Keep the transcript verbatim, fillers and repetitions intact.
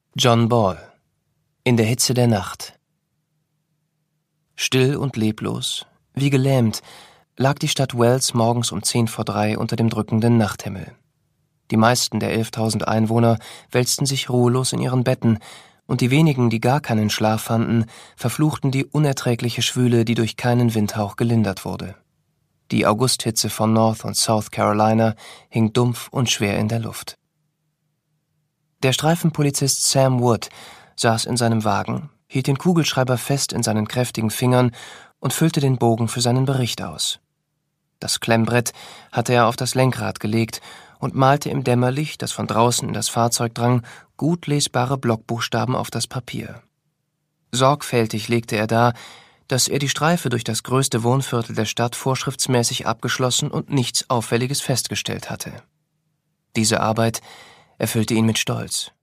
John Ball. In der Hitze der Nacht. Still und leblos, wie gelähmt, lag die Stadt Wells morgens um zehn vor drei unter dem drückenden Nachthimmel. Die meisten der elftausend Einwohner wälzten sich ruhelos in ihren Betten, und die wenigen, die gar keinen Schlaf fanden, verfluchten die unerträgliche Schwüle, die durch keinen Windhauch gelindert wurde. Die Augusthitze von North und South Carolina hing dumpf und schwer in der Luft. Der Streifenpolizist Sam Wood saß in seinem Wagen, hielt den Kugelschreiber fest in seinen kräftigen Fingern und füllte den Bogen für seinen Bericht aus. Das Klemmbrett hatte er auf das Lenkrad gelegt und malte im Dämmerlicht, das von draußen in das Fahrzeug drang, gut lesbare Blockbuchstaben auf das Papier. Sorgfältig legte er dar, dass er die Streife durch das größte Wohnviertel der Stadt vorschriftsmäßig abgeschlossen und nichts Auffälliges festgestellt hatte. Diese Arbeit erfüllte ihn mit Stolz.